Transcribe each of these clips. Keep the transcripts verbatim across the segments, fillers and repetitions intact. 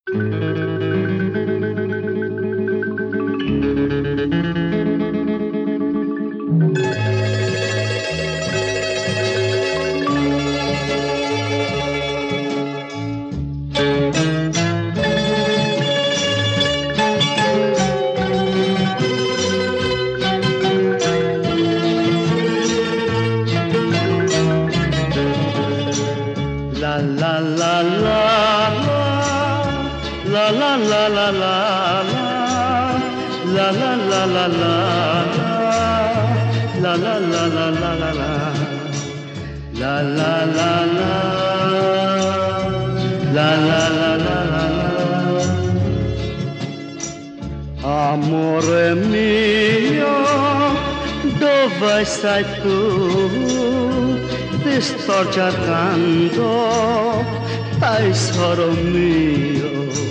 Amore mio, dove sei tu? Ti sto cercando, tesoro mio.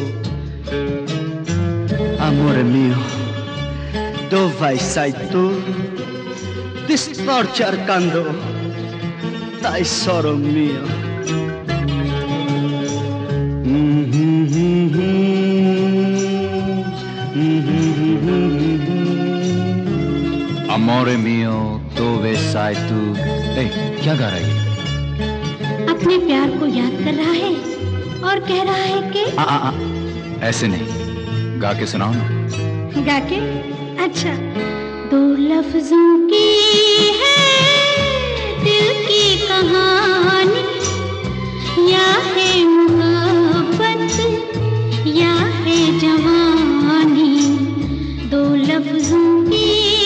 Amore mio, dove sei tu? Ti sto cercando, tesoro mio. Amore mio, dove sei tu? ए, क्या गा रहा है? अपने प्यार को याद कर रहा है और कह रहा है कि आ, आ, आ, ऐसे नहीं, गा के सुनाओ ना। गा के? अच्छा। दो लफ्जों की है दिल की कहानी, या है मोहब्बत या है जवानी। दो लफ्जों की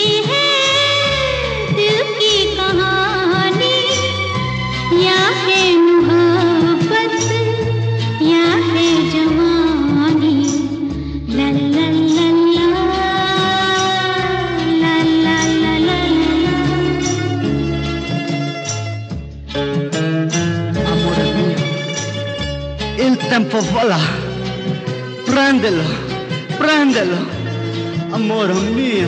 Il tempo vola, prendelo, prendelo, amore mio.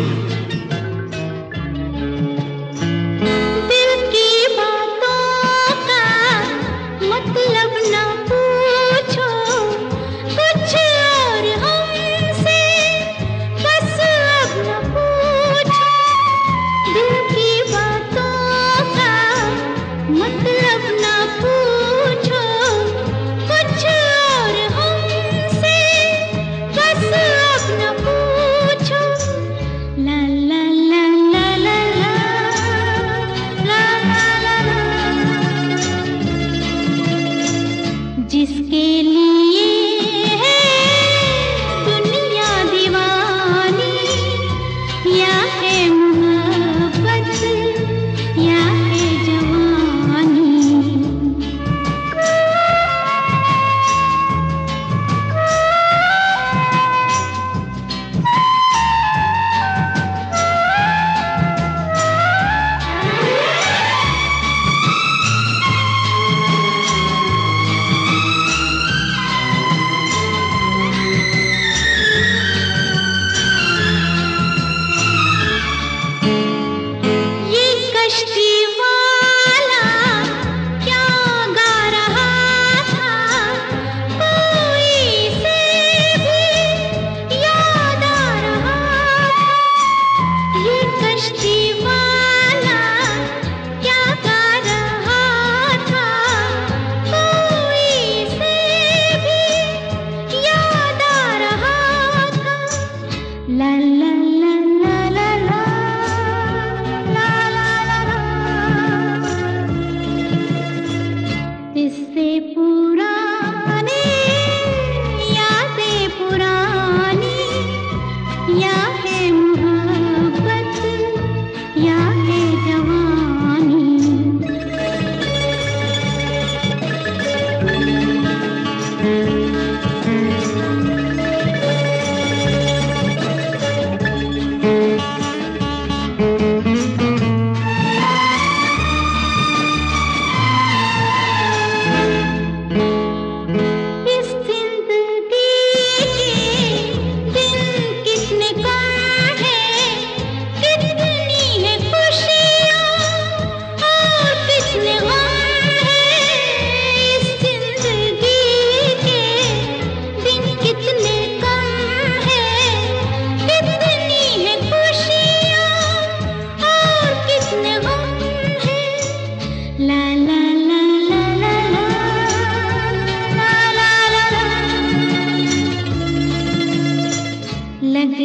दिल की बातों का मतलब न पूछो, कुछ और हमसे बस अब न पूछो। दिल की बातों का मतलब न पूछो, कुछ और हमसे बस अब न पूछो। ला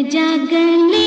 जागने